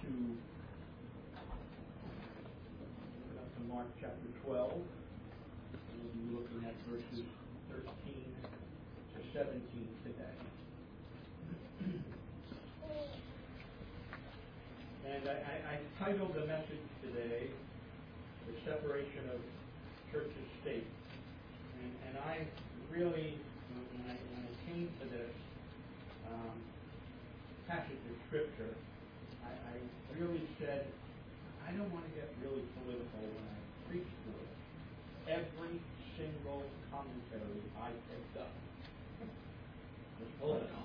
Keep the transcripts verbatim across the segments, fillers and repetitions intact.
to up to Mark chapter twelve. We'll be looking at verses thirteen to seventeen today. And I, I, I titled the message today, The Separation of Church and State. And, and I really, when I, when I came to this um, passage of Scripture, I, I really said, I don't want to get really political when I preach through it. Every single commentary I picked up was political.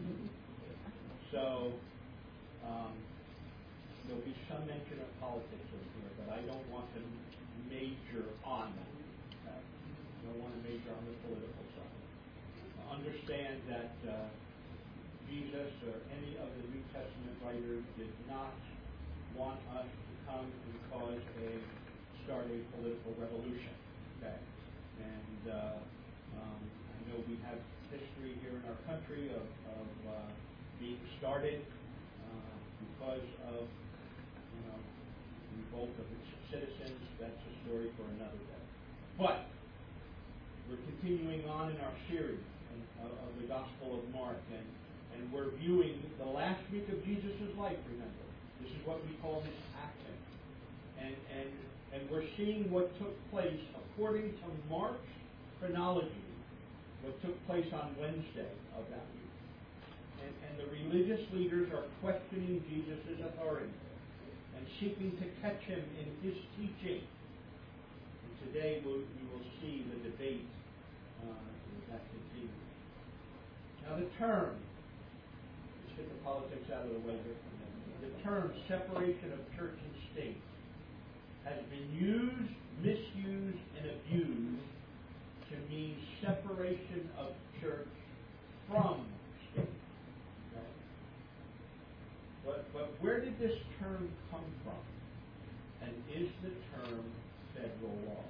So, um, there'll be some mention of politics in here, but I don't want to major on that. Okay? I don't want to major on the political side. Understand that uh, Jesus or any of the New Testament writers did not want us to come and cause a start a political revolution. Okay, and uh, um, I know we have history here in our country of, of uh, being started uh, because of you know the revolt of its citizens. That's a story for another day. But we're continuing on in our series of, of the Gospel of Mark, and and we're viewing the last week of Jesus' life. Remember, this is what we call his acting. And, and and we're seeing what took place according to Mark's chronology, what took place on Wednesday of that week. And, and the religious leaders are questioning Jesus' authority and seeking to catch him in his teaching. And today we'll, we will see the debate uh, that continues. Now the term, let's get the politics out of the way here for a minute. The term separation of church and state has been used, misused, and abused to mean separation of church from state. Okay? But, but where did this term come from? And is the term federal law?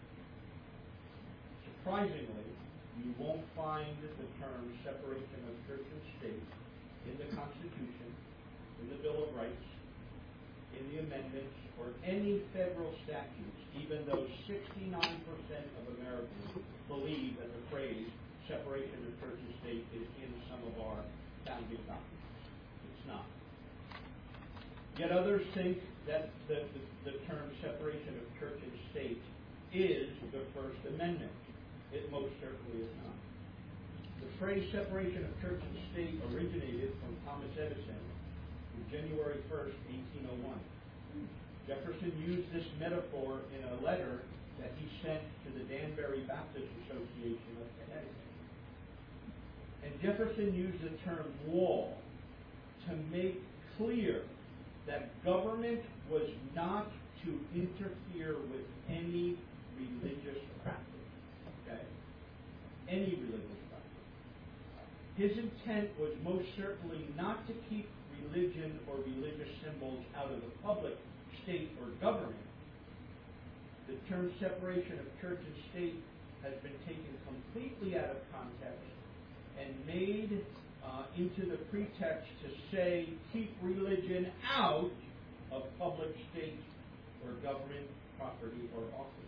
Surprisingly, you won't find the term separation of church and state in the Constitution, in the Bill of Rights, in the amendments, or any federal statutes, even though sixty-nine percent of Americans believe that the phrase separation of church and state is in some of our founding documents. It's not. Yet others think that the, the, the term separation of church and state is the First Amendment. It most certainly is not. The phrase separation of church and state originated from Thomas Edison on January first, eighteen oh one. Jefferson used this metaphor in a letter that he sent to the Danbury Baptist Association of Connecticut. And Jefferson used the term law to make clear that government was not to interfere with any religious practice. Okay? Any religious practice. His intent was most certainly not to keep religion or religious symbols out of the public, state, or government. The term separation of church and state has been taken completely out of context and made uh, into the pretext to say keep religion out of public, state, or government property or offices.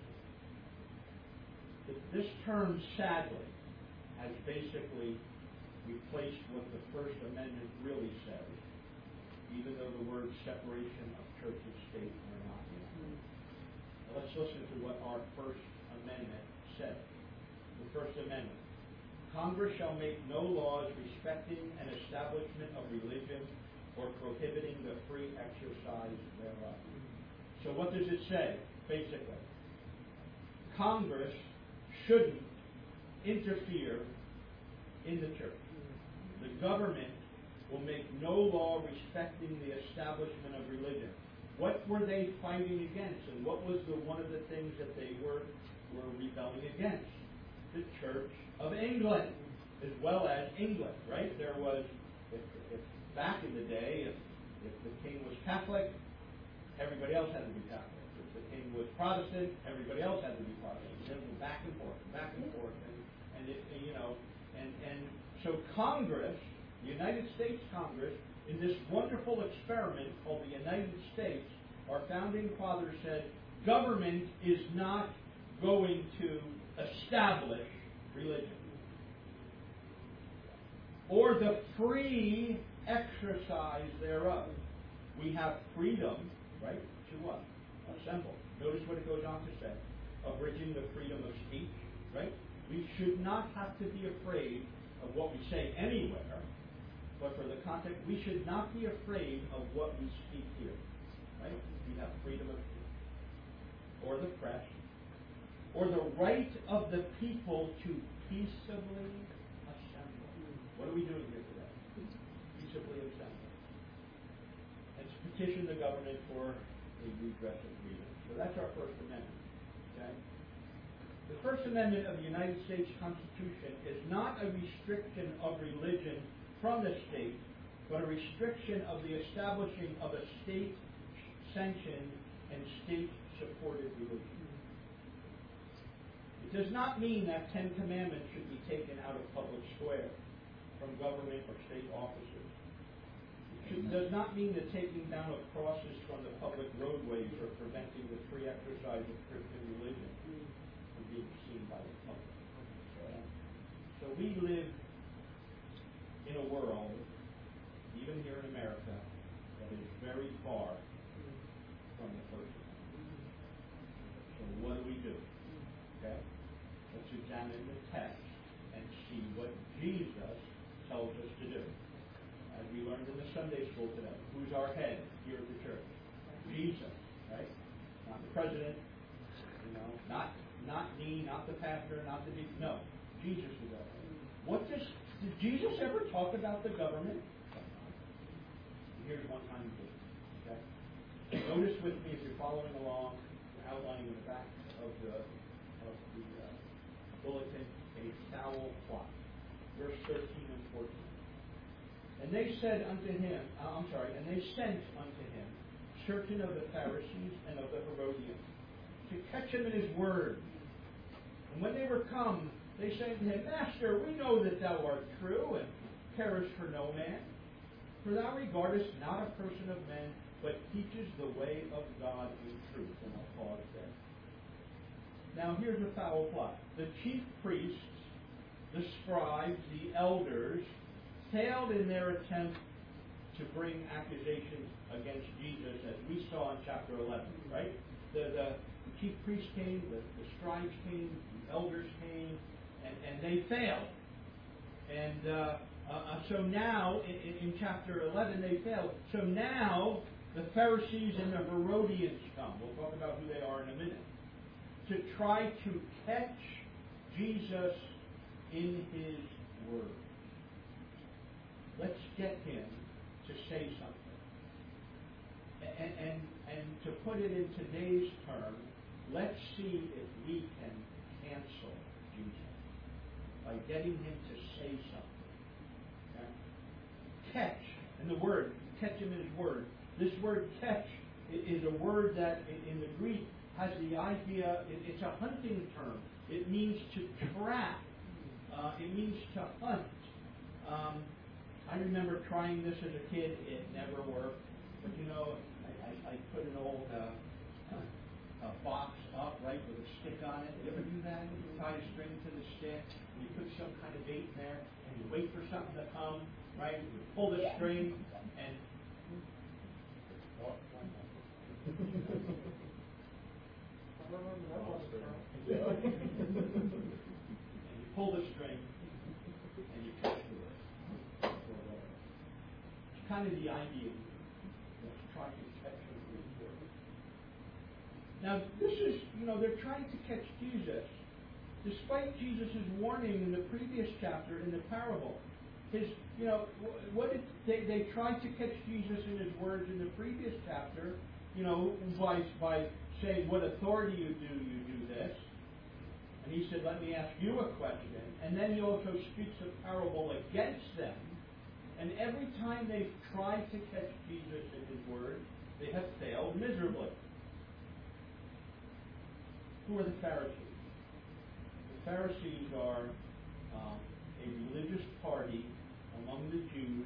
This term, sadly, has basically replaced what the First Amendment really says, even though the words separation of church and state are not in. Now let's listen to what our First Amendment said. The First Amendment. Congress shall make no laws respecting an establishment of religion or prohibiting the free exercise thereof. So what does it say, basically? Congress shouldn't interfere in the church. The government will make no law respecting the establishment of religion. What were they fighting against? And what was the one of the things that they were, were rebelling against? The Church of England, as well as England, right? There was, if, if back in the day, if, if the king was Catholic, everybody else had to be Catholic. If the king was Protestant, everybody else had to be Protestant. It was back and forth, back and forth, and and it, you know, and and so Congress The United States Congress, in this wonderful experiment called the United States, our founding fathers said, government is not going to establish religion, or the free exercise thereof. We have freedom, right, to what? Assemble. Notice what it goes on to say, abridging the freedom of speech, right? We should not have to be afraid of what we say anywhere, but for the context, we should not be afraid of what we speak here, right? We have freedom of speech, or the press, or the right of the people to peaceably assemble. What are we doing here today? Peaceably assemble. And to petition the government for a redress of grievance. So that's our First Amendment. Okay? The First Amendment of the United States Constitution is not a restriction of religion from the state, but a restriction of the establishing of a state-sanctioned and state-supported religion. It does not mean that Ten Commandments should be taken out of public square from government or state offices. It should, does not mean that taking down of crosses from the public roadways or preventing the free exercise of Christian religion from being seen by the public. Okay? So we live in a world, even here in America, that is very far from the First Amendment. So what do we do? Okay? Let's examine the text and see what Jesus tells us to do. As we learned in the Sunday school today, who's our head here at the church? Jesus, right? Not the president, you know, not not me, not the pastor, not the deacon. No, Jesus is our head. What does Did Jesus ever talk about the government? Here's one time he did. Okay? Notice with me, if you're following along, the outline in the back of the of the uh, bulletin, a foul plot. Verse thirteen and fourteen. And they said unto him, uh, I'm sorry, and they sent unto him certain of the Pharisees and of the Herodians to catch him in his word. And when they were come, they said to him, Master, we know that thou art true, and carest for no man. For thou regardest not a person of men, but teachest the way of God in truth. And I'll pause there. Now here's a foul plot. The chief priests, the scribes, the elders, failed in their attempt to bring accusations against Jesus, as we saw in chapter eleven, right? The, the, the chief priests came, the, the scribes came, the elders came, and, and they failed. And uh, uh, so now, in, in chapter eleven, they failed. So now, the Pharisees and the Herodians come. We'll talk about who they are in a minute. To try to catch Jesus in his word. Let's get him to say something. And, and, and to put it in today's term, let's see if we can cancel Jesus by getting him to say something. Okay? Catch, and the word, catch him in his word. This word catch is a word that in the Greek has the idea, it's a hunting term. It means to trap. Uh, it means to hunt. Um, I remember trying this as a kid. It never worked. But you know, I, I, I put an old uh, uh, box up, right, with a stick on it. You ever do that? You tie a string to the stick, and you put some kind of bait in there, and you wait for something to come, right? You pull the string, and oh, and you pull the string, and you catch the bird. It's kind of the idea. Let's try to catch him in his word. Now, this is, you know, they're trying to catch Jesus, despite Jesus' warning in the previous chapter in the parable. His, you know, what did they, they tried to catch Jesus in his words in the previous chapter, you know, by by saying, what authority you do, you do this. And he said, let me ask you a question. And then he also speaks a parable against them. And every time they've tried to catch Jesus in his word, they have failed miserably. Who are the Pharisees? The Pharisees are um, a religious party among the Jews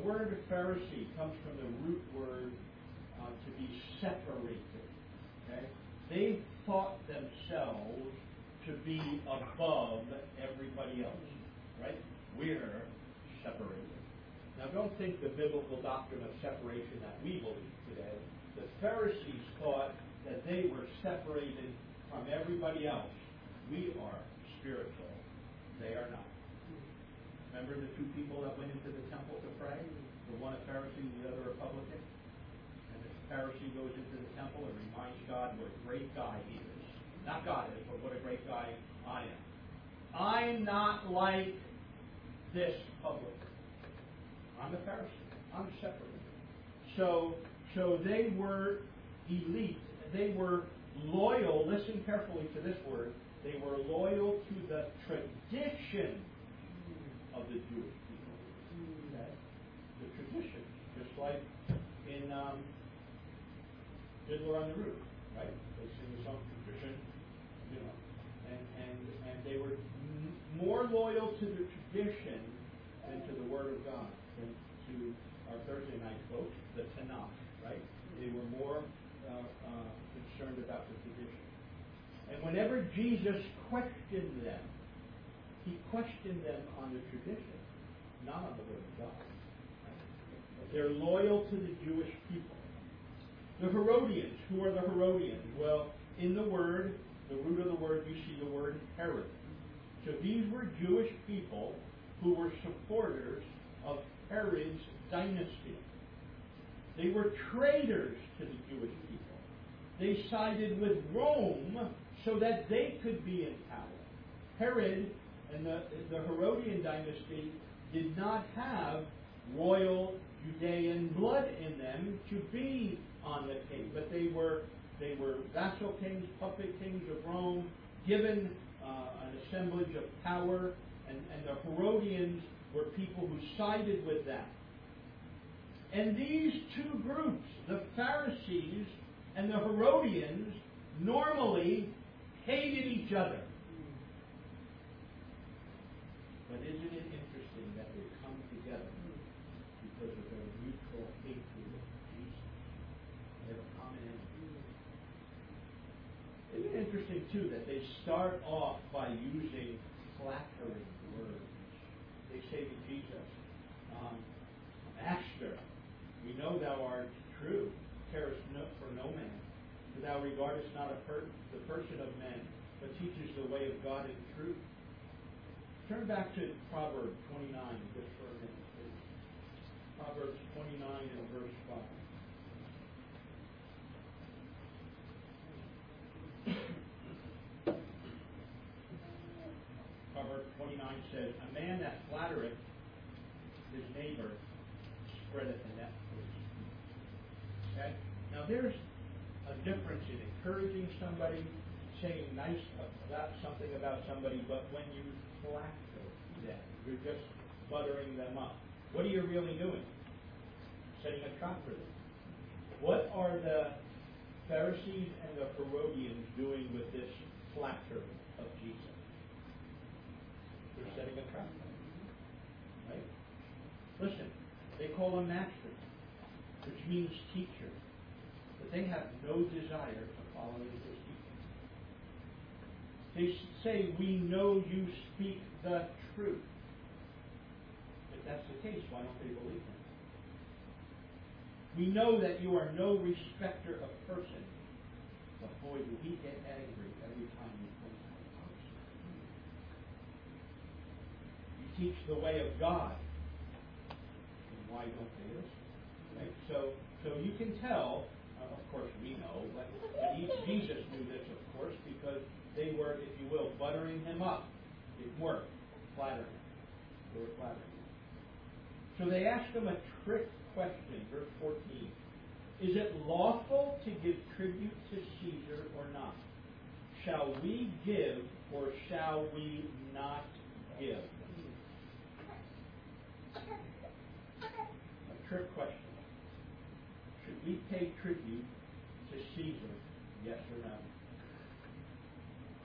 word Pharisee comes from the root word uh, to be separated. Okay? They thought themselves to be above everybody else. Right? We're separated. Now don't think the biblical doctrine of separation that we believe today. The Pharisees thought that they were separated from everybody else. We are spiritual. They are not. Remember the two people that went into the temple to pray? The one a Pharisee and the other a publican? And the Pharisee goes into the temple and reminds God what a great guy he is. Not God is, but what a great guy I am. I'm not like this publican. I'm a Pharisee. I'm separated. So, so they were elite. They were loyal. Listen carefully to this word. They were loyal to the tradition of the Jewish people. Okay? The tradition, just like in um, Fiddler on the Roof, right? They sing the song tradition, you know, and and and they were m- more loyal to the tradition than to the Word of God, than to our Thursday night folks, the Tanakh, right? They were more uh, uh, concerned about the tradition. And whenever Jesus questioned them, he questioned them on the tradition, not on the Word of God. Right? They're loyal to the Jewish people. The Herodians. Who are the Herodians? Well, in the word, the root of the word, you see the word Herod. So these were Jewish people who were supporters of Herod's dynasty. They were traitors to the Jewish people. They sided with Rome so that they could be in power. Herod and the, the Herodian dynasty did not have royal Judean blood in them to be on the king, but they were they were vassal kings, puppet kings of Rome, given uh, an assemblage of power, and, and the Herodians were people who sided with them. And these two groups, the Pharisees and the Herodians, normally hated each other. But isn't it interesting that they come together because of their mutual hatred of Jesus? They have a common enemy. Isn't it interesting, too, that they start off by using flattering words? They say to Jesus, um, Master, we know thou art true, carest no, for no man, for thou regardest not a per- the person of men, but teachest the way of God in truth. Turn back to Proverbs twenty-nine just for a minute, please. Proverbs twenty-nine and verse five. Proverbs twenty-nine says, a man that flattereth his neighbor spreadeth a net for his feet. Okay? Now there's a difference in encouraging somebody, saying nice about something about somebody, but when you flatter them, you're just buttering them up. What are you really doing? Setting a trap for them. What are the Pharisees and the Herodians doing with this flattery of Jesus? They're setting a trap for him. Right? Listen, they call him master, which means teacher. But they have no desire to follow his teaching. They say, we know you speak the truth. If that's the case, why don't they believe him? We know that you are no respecter of persons. But boy, do we get angry every time you point out a person. You teach the way of God. And why don't they listen? Right? So, so you can tell, uh, of course we know, but, but he, Jesus knew this, of course, because they were, if you will, buttering him up. It worked. Flattering him. They were flattering him. So they asked him a trick question, verse fourteen. Is it lawful to give tribute to Caesar or not? Shall we give or shall we not give? A trick question. Should we pay tribute to Caesar, yes or no?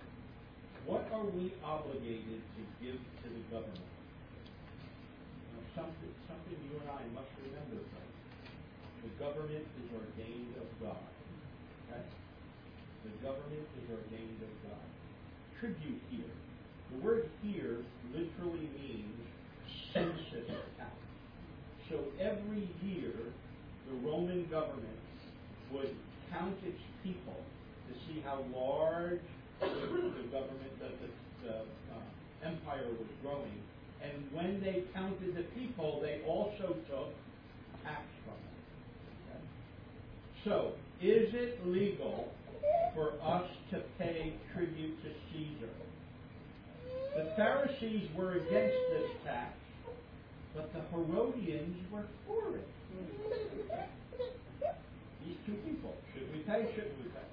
What are we obligated to give to the government? Now, something, something you and I must remember, friends. The government is ordained of God. Okay? The government is ordained of God. Tribute here. The word here literally means census tax. So every year, the Roman government would count its people to see how large the, the government, the, the, the uh, empire was growing. And when they counted the people, they also took tax from them. Okay? So, is it legal for us to pay tribute to Caesar? The Pharisees were against this tax, but the Herodians were for it. These two people, should we pay, shouldn't we pay?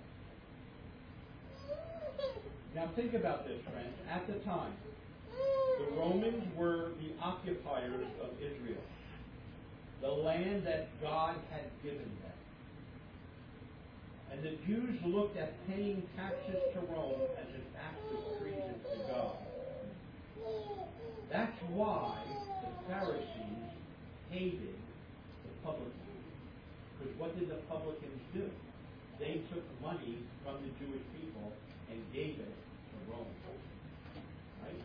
Now think about this, friends. At the time, the Romans were the occupiers of Israel, the land that God had given them. And the Jews looked at paying taxes to Rome as an act of treason to God. That's why the Pharisees hated the publicans. Because what did the publicans do? They took money from the Jewish people and gave it to Rome. Right?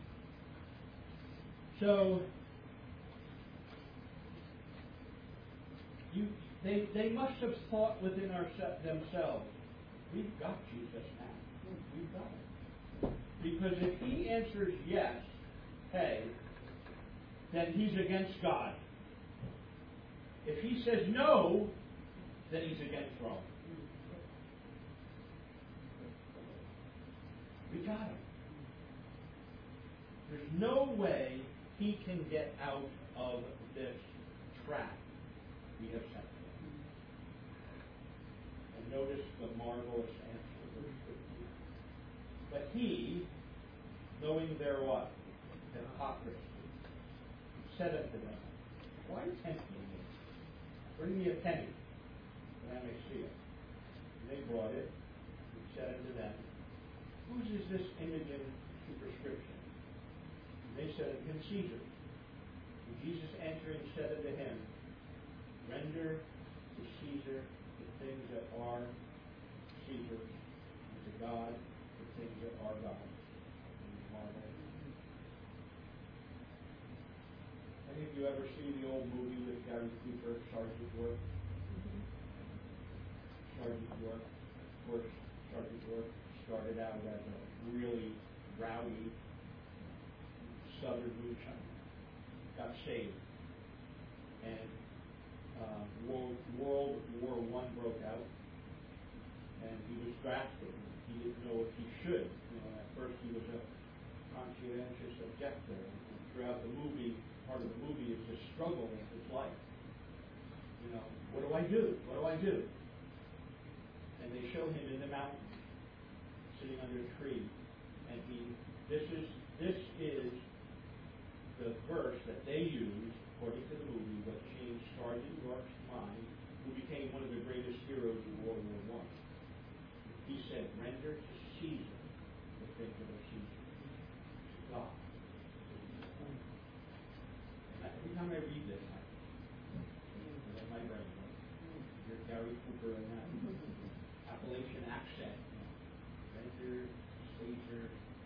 So, you, they, they must have thought within our, themselves, we've got Jesus now. We've got it. Because if he answers yes, hey, then he's against God. If he says no, then he's against Rome. We got him. There's no way he can get out of this trap we have set for him. And notice the marvelous answer. But he, knowing their what? Hypocrisy, said unto them, why tempt ye me? Bring me a penny, that I may see it. And they brought it, and said unto them, whose is this image and superscription? And they said unto him, Caesar. And Jesus answering said unto him, render to Caesar the things that are Caesar's, and to God the things that are God's. Any of you ever see the old movie with Gary Cooper, Sergeant York? Mm-hmm. Sergeant York, of course, Sergeant York started out as a really rowdy Southern moonshiner, got saved, and uh, World, World War One broke out, and he was drafted. He didn't know if he should. You know, at first he was a conscientious objector, and throughout the movie, part of the movie is the struggle in his life. You know, what do I do? What do I do? And they show him in the mountains, sitting under a tree, and he. This is this is the verse that they used, according to the movie, what changed Sergeant York's mind, who became one of the greatest heroes of World War One. He said, "Render to Caesar the things that are Caesar, to God." Every time I read this, I let my brain go. You're Gary Cooper in that Appalachian accent. Render, Caesar,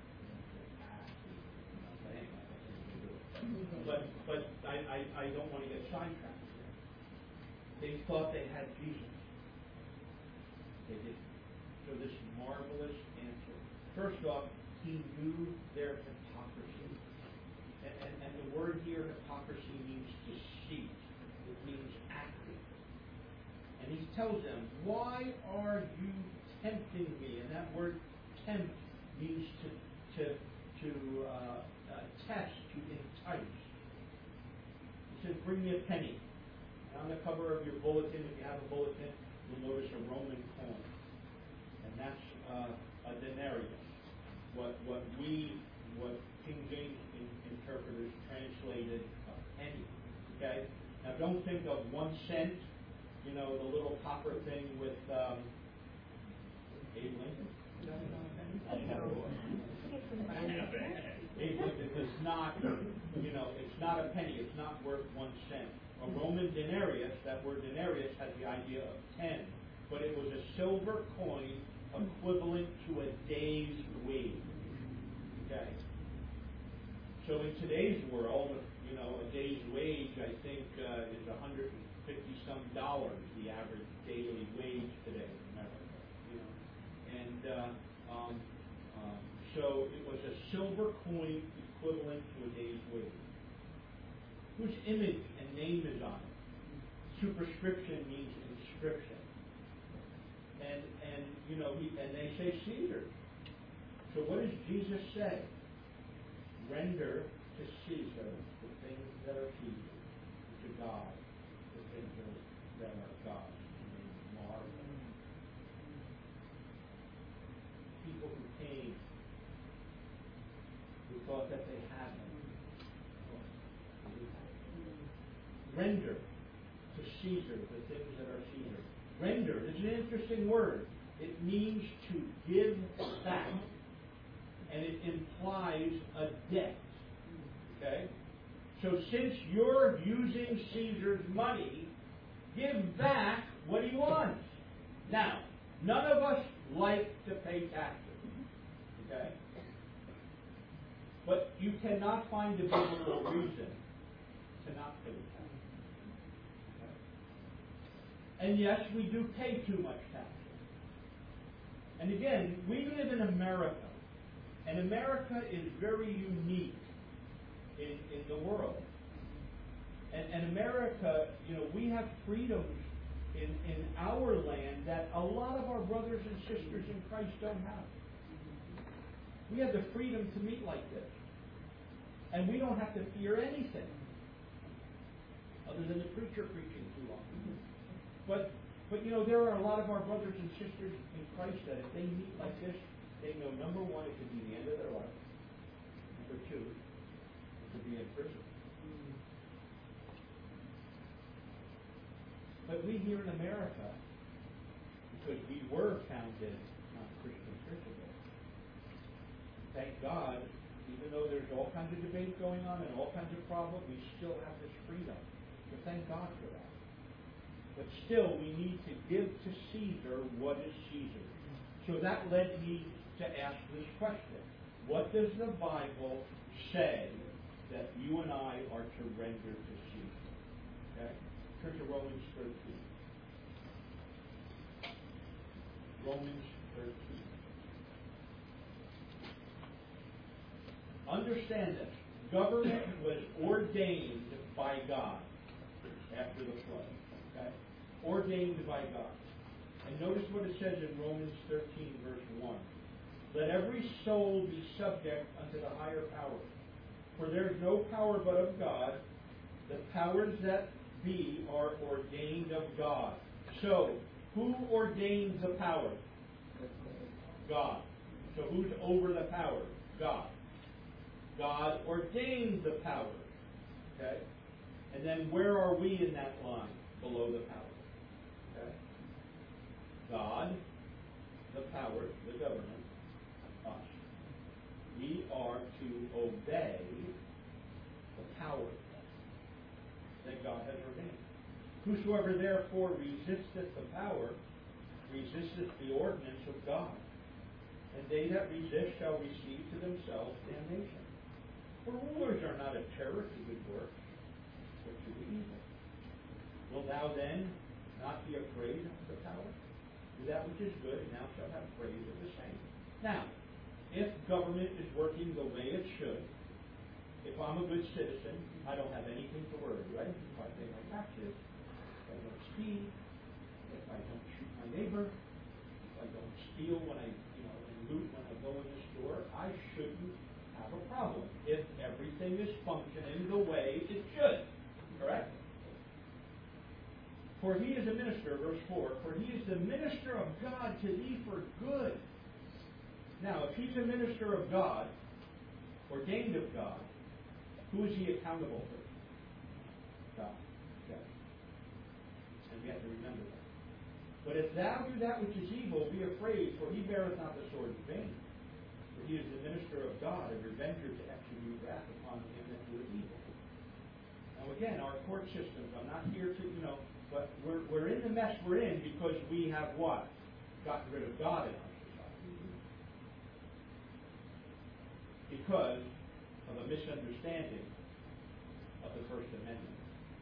but anyway, that's what we do. But but I, I, I don't want to get sidetracked here. They thought they had Jesus. They didn't. So this marvelous answer. First off, he knew their hypocrisy. And, and, and the word here, hypocrisy, means deceit. It means acting. And he tells them, why are you tempting me? And that word tempt means to to to uh, uh, test, to entice. He says, bring me a penny. And on the cover of your bulletin, if you have a bulletin, you'll notice a Roman coin. And that's uh, a denarius. What what we, what King James in, interpreters translated a penny. Okay? Now don't think of one cent, you know, the little copper thing with um, Abe Lincoln. It, it does not, you know, it's not a penny. It's not worth one cent. A Roman denarius, that word denarius has the idea of ten, but it was a silver coin equivalent to a day's wage. Okay? So in today's world, you know, a day's wage, I think, uh, is one hundred fifty some dollars, the average daily wage today in America. You know, and uh, um, um, so it was a silver coin equivalent to a day's wage, whose image and name is on it. Superscription means inscription, and and you know, he, and they say Caesar. So what does Jesus say? Render to Caesar the things that are Caesar, to God the things that are God's. Marvel. People who came, who thought that they had them. Render to Caesar the things that are Caesar. Render is an interesting word. It means to give back. And it implies a debt. Okay? So since you're using Caesar's money, give back what he wants. Now, none of us like to pay taxes. Okay? But you cannot find a biblical reason to not pay taxes. Okay? And yes, we do pay too much taxes. And again, we live in America. And America is very unique in, in the world. And, and America, you know, we have freedoms in, in our land that a lot of our brothers and sisters in Christ don't have. We have the freedom to meet like this. And we don't have to fear anything other than the preacher preaching too long. But, but you know, there are a lot of our brothers and sisters in Christ that if they meet like this, they know, number one, it could be the end of their life. Number two, it could be in prison. But we here in America, because we were founded on Christian principles, thank God, even though there's all kinds of debate going on and all kinds of problems, we still have this freedom. So thank God for that. But still, we need to give to Caesar what is Caesar. So that led me to ask this question. What does the Bible say that you and I are to render to Caesar? Okay? Turn to Romans thirteen. Romans thirteen. Understand this. Government was ordained by God after the flood. Okay? Ordained by God. And notice what it says in Romans thirteen, verse one. Let every soul be subject unto the higher power. For there is no power but of God. The powers that be are ordained of God. So, who ordains the power? God. So who's over the power? God. God ordained the power. Okay? And then where are we in that line? Below the power. Okay? God, the power, the government, us. We are to obey the power that God has ordained. Whosoever therefore resisteth the power, resisteth the ordinance of God. And they that resist shall receive to themselves damnation. For rulers are not a terror to good works, but to the evil. Wilt thou then not be afraid of the power? Do that which is good, and thou shalt have praise of the same. Now, if government is working the way it should, if I'm a good citizen, I don't have anything to worry, right? If I pay my taxes, if I don't speed, if I don't shoot my neighbor, if I don't steal when I, you know, and loot when I go in the store, I shouldn't have a problem if everything is functioning the way it should. Correct? For he is a minister, verse four, for he is the minister of God to thee for good. Now, if he's a minister of God, ordained of God, who is he accountable to? God. Okay. And we have to remember that. But if thou do that which is evil, be afraid, for he beareth not the sword in vain. For he is the minister of God, a revenger to execute wrath upon him that doeth evil. Now again, our court systems, I'm not here to, you know, but we're, we're in the mess we're in because we have what? Gotten rid of God in our society. Because of a misunderstanding of the First Amendment.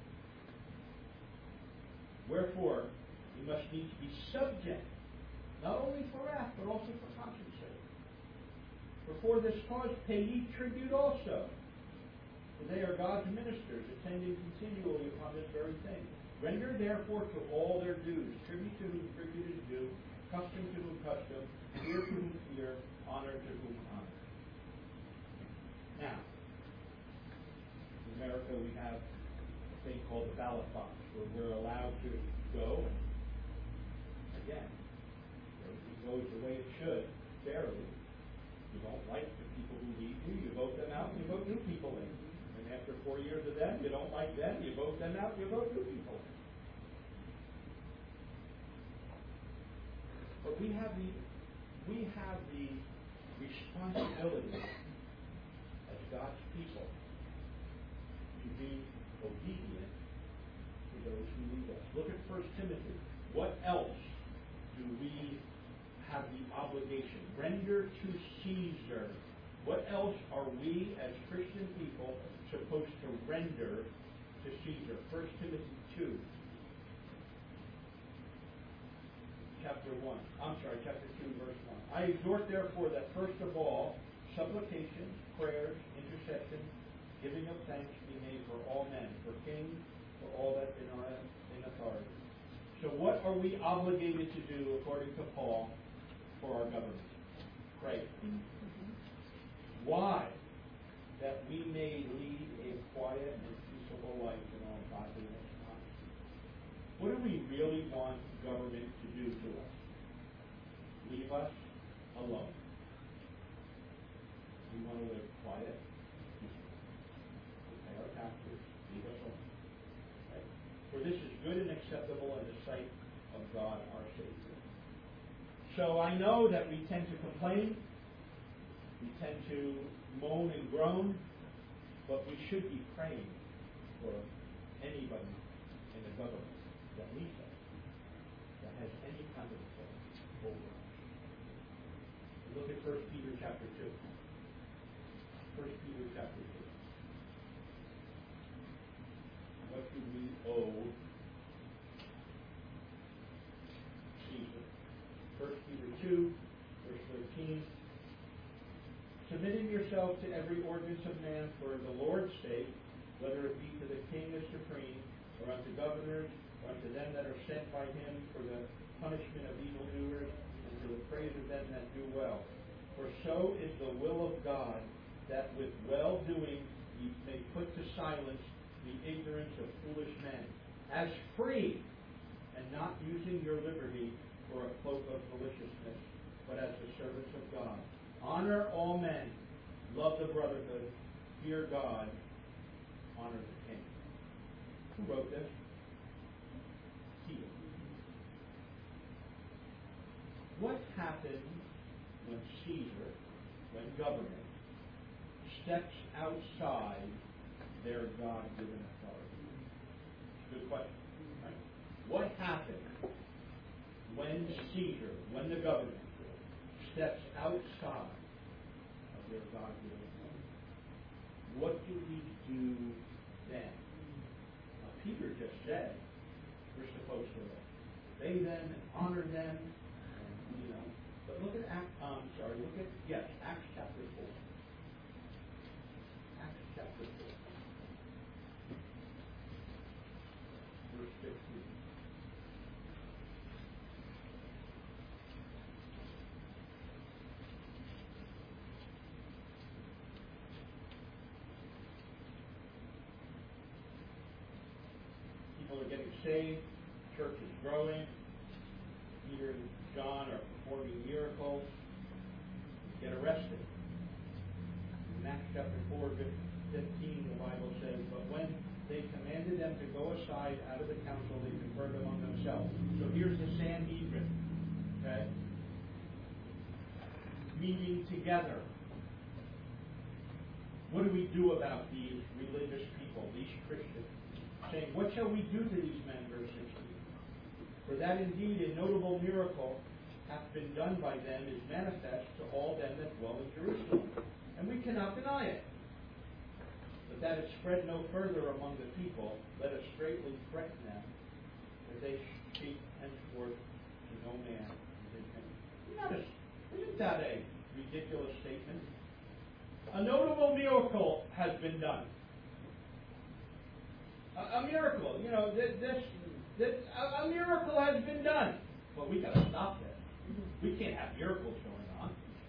Wherefore, we must needs be subject, not only for wrath, but also for conscience sake. For for this cause pay ye tribute also. For they are God's ministers, attending continually upon this very thing. Render therefore to all their dues, tribute to whom tribute is due, custom to whom custom, fear to whom fear, honor to whom honor. Now, in America we have a thing called the ballot box, where we're allowed to go, and again, everything goes the way it should, fairly. You don't like the people who lead you, you vote them out, and you vote new people in. And after four years of them, you don't like them, you vote them out, you vote new people in. But we have the we have the responsibility as God's people to be obedient to those who lead us. Look at First Timothy. What else do we have the obligation? Render to Caesar. What else are we as Christian people supposed to render to Caesar? First Timothy two. Chapter one. I'm sorry, chapter two, verse one. I exhort therefore that first of all, supplications, prayers, intercessions, giving of thanks be made for all men, for kings, for all that in are in authority. So what are we obligated to do, according to Paul, for our government? Pray. Mm-hmm. Why? That we may lead a quiet and peaceable life in all godliness and honesty. What do we really want government to do to us? Leave us alone. We want to live quiet, peaceful. We pay our taxes, leave us alone. Right? For this is good and acceptable in the sight of God our Savior. So I know that we tend to complain, we tend to moan and groan, but we should be praying for anybody in the government that leads us, that has any kind of authority over us. Look at First Peter chapter two. First Peter chapter two. What do we owe Caesar? First Peter two, verse thirteen. Submitting yourself to every ordinance of man for the Lord's sake, whether it be to the king as supreme, or unto governors, or unto them that are sent by him for the punishment of evildoers, and to the praise of them that do well. For so is the will of God, that with well-doing ye may put to silence the ignorance of foolish men, as free, and not using your liberty for a cloak of maliciousness, but as the servants of God. Honor all men, love the brotherhood, fear God, honor the king. Who wrote this? Peter. What happens when Caesar, when government, steps outside their God-given authority? Good question. Right? What happens when Caesar, when the government, steps outside of their God-given authority? What do we do then? Now, Peter just said we're supposed to obey them and honor them, and, you know. But look at Acts. Um, sorry, look at yes, Acts chapter four. Acts chapter four, verse fifteen. People are getting saved, church is growing, Peter and John are performing miracles, get arrested. In Acts chapter four, fifteen, the Bible says, but when they commanded them to go aside out of the council, they conferred among themselves. So here's the Sanhedrin, okay? Meeting together. what do we do about these religious people, these Christians? Saying, what shall we do to these men, verse sixteen? For that indeed a notable miracle hath been done by them is manifest to all them that dwell in Jerusalem. And we cannot deny it. But that it spread no further among the people, let us straightly threaten them, that they speak henceforth to no man in his name. Notice, isn't that a ridiculous statement? A notable miracle has been done. A, a miracle, you know, this, this, this a, a miracle has been done. But we got to stop this. We can't have miracles going on.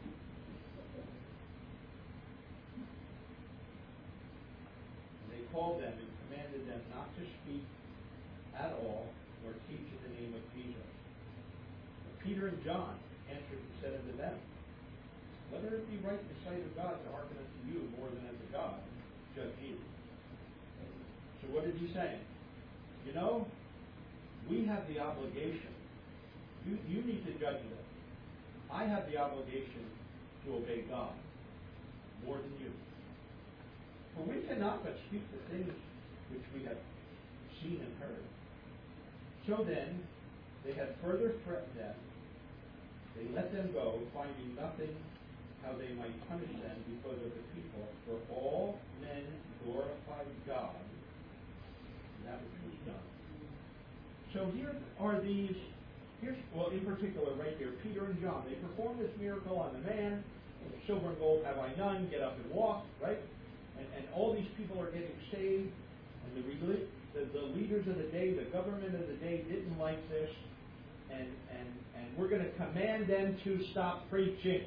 And they called them and commanded them not to speak at all or teach in the name of Jesus. But Peter and John answered and said unto them, whether it be right in the sight of God to hearken unto you more than unto God, judge ye. So what is he saying? You know, we have the obligation. You, you need to judge them. I have the obligation to obey God more than you. For we cannot but speak the things which we have seen and heard. So then, they had further threatened them. They let them go, finding nothing how they might punish them because of the people. For all men glorified God in that which was done. So here are these, here's, well, in particular, right here, Peter and John. They perform this miracle on the man. Silver and gold have I none. Get up and walk, right? And, and all these people are getting saved. And the, the, the leaders of the day, the government of the day didn't like this. And, and, and we're going to command them to stop preaching.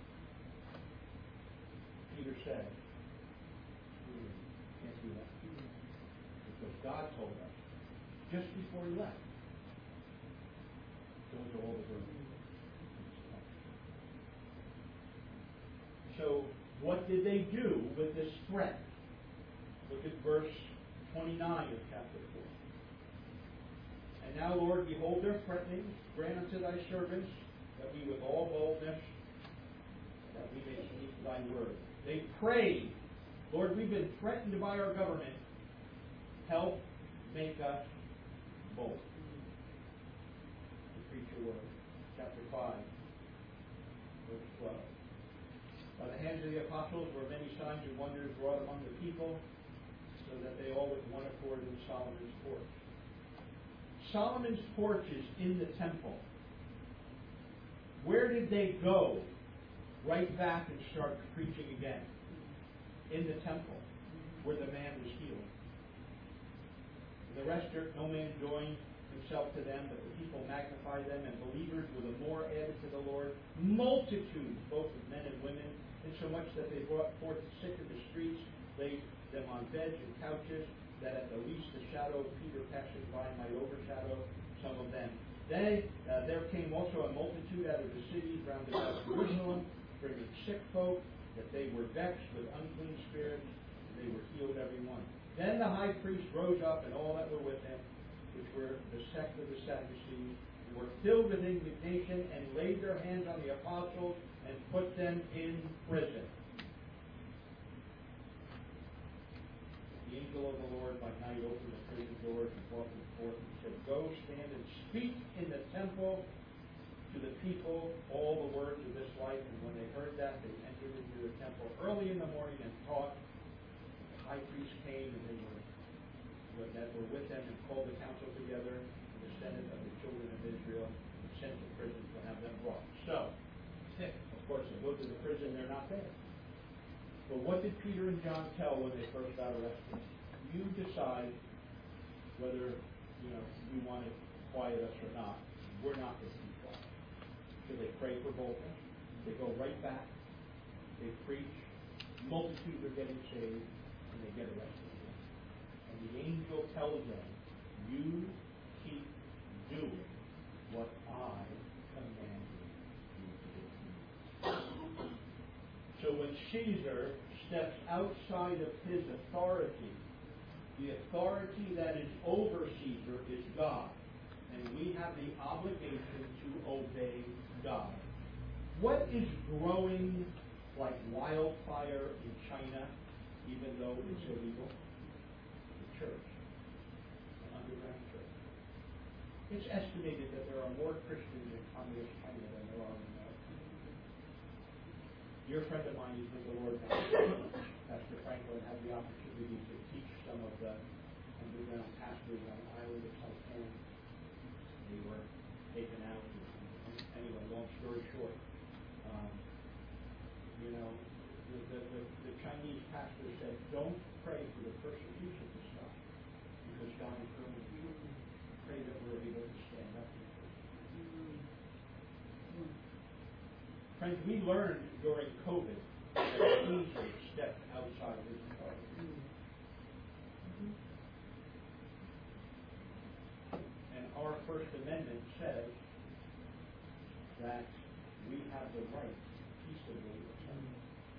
Peter said, can't do that. Because God told us, just before he left, those are all the verses. So, what did they do with this threat? Look at verse twenty-nine of chapter four. And now, Lord, behold their threatenings. Grant unto thy servants that we with all boldness, that we may speak thy word. They prayed, Lord, we've been threatened by our government. Help make us bold. To preach your word. Chapter five, verse twelve. By the hands of the apostles were many signs and wonders wrought among the people, so that they all with one accord in Solomon's porch. Solomon's porch is in the temple. Where did they go? Right back and start preaching again. In the temple, where the man was healed. And the rest, no man joined himself to them, but the people magnified them, and believers were the more added to the Lord. Multitudes, both of men and women, insomuch that they brought forth the sick in the streets, laid them on beds and couches, that at the least the shadow of Peter passing by might overshadow some of them. They, uh, there came also a multitude out of the cities round about Jerusalem, bringing sick folk, that they were vexed with unclean spirits, and they were healed every one. Then the high priest rose up, and all that were with him, which were the sect of the Sadducees, were filled with indignation, and laid their hands on the apostles, and put them in prison. The angel of the Lord by night opened the prison doors and brought them forth, and said, Go, stand and speak in the temple to the people all the words of this life. And when they heard that, they entered into the temple early in the morning and taught. The high priest came, and they were that were with them, and called the council together, and the senate of the children of Israel, and sent to prison to have them brought. So, of course, they go to the prison, they're not there. But what did Peter and John tell when they first got arrested? You decide whether, you know, you want to quiet us or not. We're not going to keep quiet. So they pray for boldness. They go right back. They preach. Multitudes are getting saved, and they get arrested. And the angel tells them, you keep doing what I commanded you to do. So when Caesar steps outside of his authority, the authority that is over Caesar is God. And we have the obligation to obey God. What is growing like wildfire in China even though it's illegal. The church, an underground church. It's estimated that there are more Christians in communist China than there are in America. Dear friend of mine, he's with the Lord now. Pastor Franklin had the opportunity to teach some of the underground pastors on the island of Saipan. They were taken out. Anyway, long story short, um, you know, the, the, the, the Chinese pastor said, don't pray for the persecution to stop, because God is going to heal you. Pray that we're able to stand up to it. Friends, we learned during COVID that Jesus stepped outside his authority. And our First Amendment says that we have the right to peaceably assemble.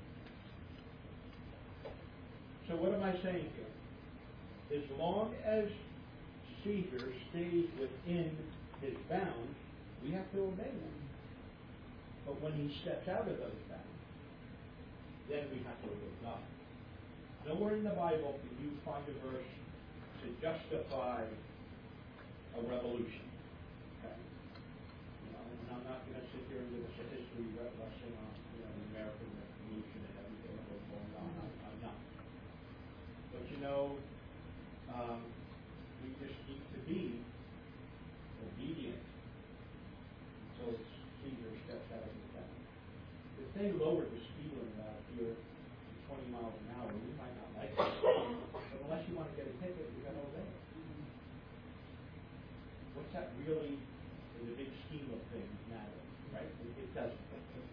So what am I saying here? As long as Caesar stays within his bounds, we have to obey him. But when he steps out of those bounds, then we have to obey God. Nowhere in the Bible can you find a verse to justify a revolution. Okay? You know, and I'm not going to sit here and give us a history lesson on you know, the American Revolution and everything that was going on. I'm, I'm not. But you know, um, we just need to be obedient until Caesar steps out of the town. If they lowered the speed limit out here to twenty miles an hour, we might not like it. But unless you want to get a ticket, you've got to obey it. What's that really, in the big scheme of things, matter? Right? It, it doesn't.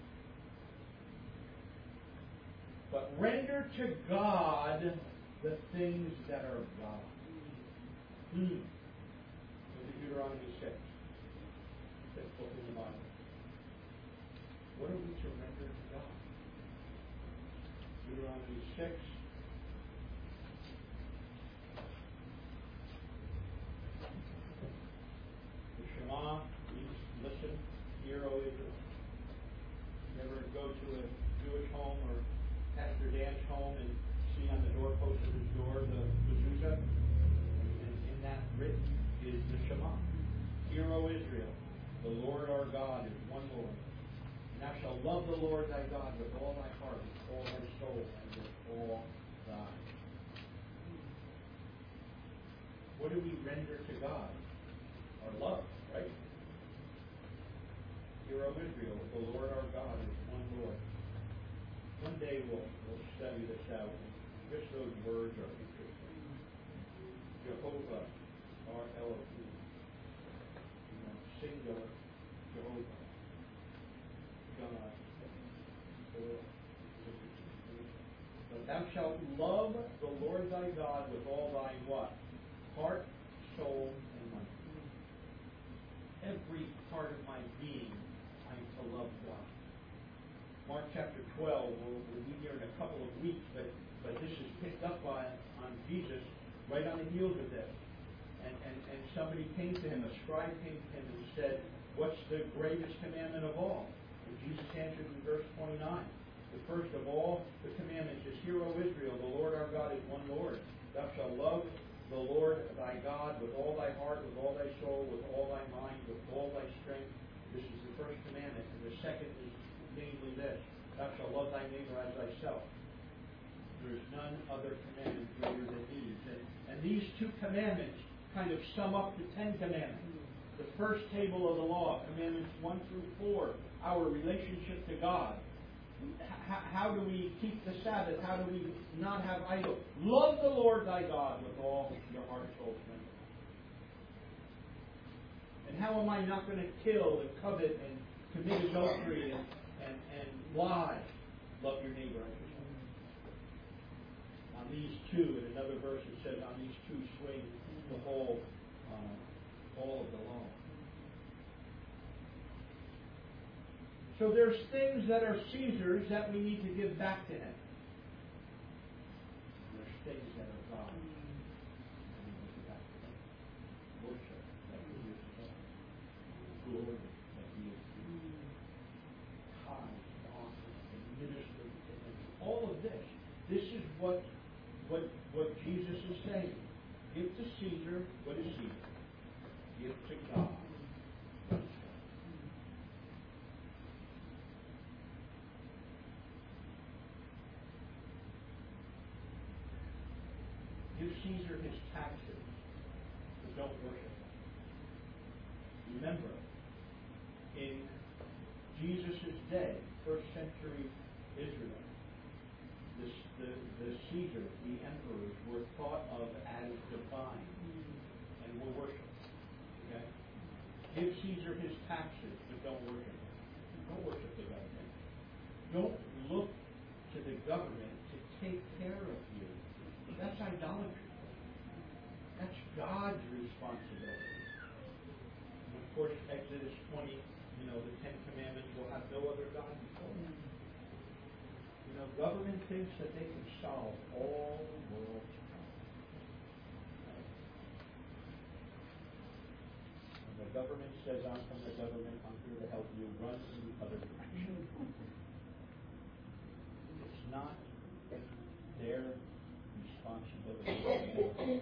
But render to God the things that are God. Hmm. Look at Deuteronomy six. Fifth book in the Bible. What are we to render to God? Deuteronomy six. The Shema, please listen, hear, O Israel. You ever go to a Jewish home or Pastor Dan's home and see on the doorpost of his door the mezuzah? And in that written is the Shema. Hear, O Israel, the Lord our God is one Lord. And thou shalt love the Lord thy God with all thy heart, with all thy soul, and with all thy. What do we render to God? Our love, right? Hear, O Israel, the Lord our God is one Lord. One day we'll, we'll study this out. Just those words are interesting. Jehovah, our Elohim. You know, singular, Jehovah. God. But thou shalt love the Lord thy God with all thy what? Heart, soul, and mind. Every part of my being, I'm to love God. Mark chapter twelve, we'll, we'll be here in a couple of weeks, but, but this is picked up by, on Jesus right on the heels of this. And, and, and somebody came to him, a scribe came to him and said, what's the greatest commandment of all? And Jesus answered in verse twenty-nine. The first of all the commandments is, Hear, O Israel, the Lord our God is one Lord. Thou shalt love the Lord thy God with all thy heart, with all thy soul, with all thy mind, with all thy strength. This is the first commandment. And the second is namely this: Thou shalt love thy neighbor as thyself. There is none other commandment greater than these. And, and these two commandments kind of sum up the Ten Commandments. The first table of the law, commandments one through four, our relationship to God. H- how do we keep the Sabbath? How do we not have idols? Love the Lord thy God with all your heart, soul, strength. And how am I not going to kill and covet and commit adultery and, and, and lie? Love your neighbor as yourself. On these two, in another verse it says, on these two swing the whole, uh, all of the law. So there's things that are Caesar's that we need to give back to him. There's things that are God's that we need to give back to him. Worship that we give to him. Glory that we give to him. Tithes, offerings, and ministering to him. All of this. This is what Caesar, what is Caesar? Give to God. Give Caesar his taxes, but don't worship him. Remember, in Jesus' day, first century Israel, the, the, the Caesars, the emperors, were thought of as divine and were worshipped. Okay? Give Caesar his taxes, but don't worship him. Don't worship the government. Don't look to the government to take care of you. That's idolatry. That's God's responsibility. And of course, Exodus twenty, you know, the Ten Commandments, will have no other God before me. You know, government thinks that they can solve all the world's problems. Right? When the government says, I'm from the government, I'm here to help you, run in the other direction. It's not their responsibility.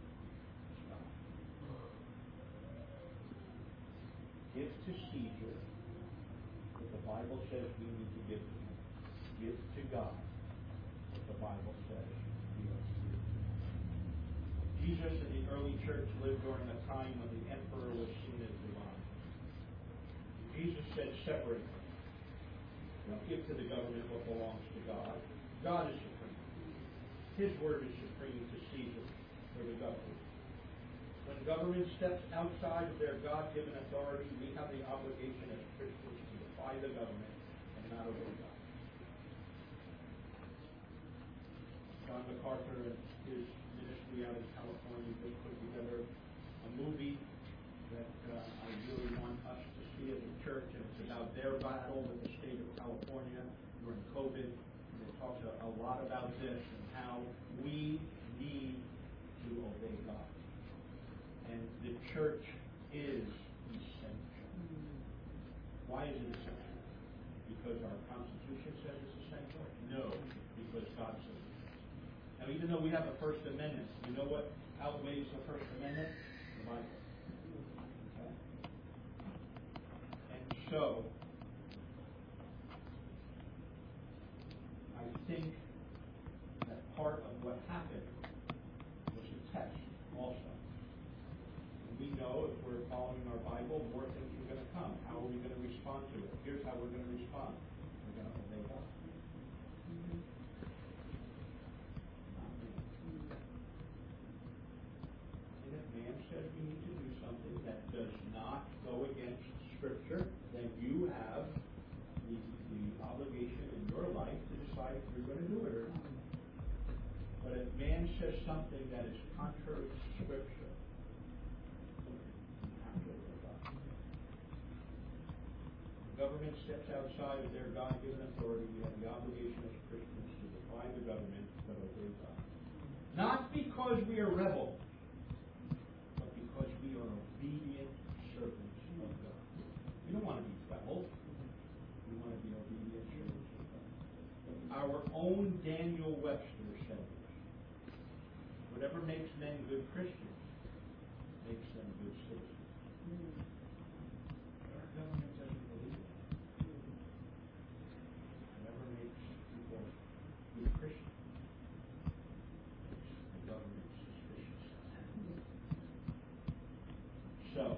Give to Caesar what the Bible says we need to give to him. Give to God what the Bible says we are to give to him. Jesus and the early church lived during a time when the emperor was seen as divine. Jesus said, separate them. Don't give to the government what belongs to God. God is supreme. His word is supreme to Caesar or the government. When government steps outside of their God-given authority, we have the obligation as Christians to defy the government and not obey God. John MacArthur and his ministry out in California, they put together a movie that uh, I really want us to see as a church, and it's about their battle with the state of California during COVID. And it talks a, a lot about this and how we need to obey God. And the church is essential. Why is it essential? Because our Constitution says it's essential? No, because God says it's essential. Now, even though we have the First Amendment, you know what outweighs the First Amendment? The Bible. Okay? And so, I think that part of what happened was a test also. We know if we're following our Bible, more things are going to come. How are we going to respond to it? Here's how we're going to respond. We're going to obey God. Mm-hmm. Not me. And if man says we need to do something that does not go against Scripture, then you have the, the obligation in your life to decide if you're going to do it or not. But if man says something that is contrary to Scripture, government steps outside of their God-given authority, we have the obligation as Christians to defy the government but obey God. Not because we are rebels, but because we are obedient servants of God. We don't want to be rebels. We want to be obedient servants of God. Our own Daniel Webster said this. Whatever makes men good Christians makes them good citizens. Our government doesn't believe it. Whatever makes people good Christians makes the government suspicious. So,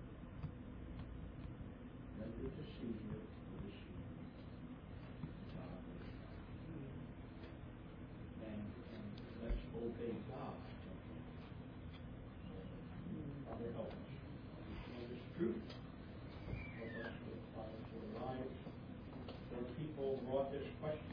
render to Caesar what is Caesar. God is God. And, and let's obey God. Father, help us understand this truth. Help us to apply it to our lives. Where people brought this question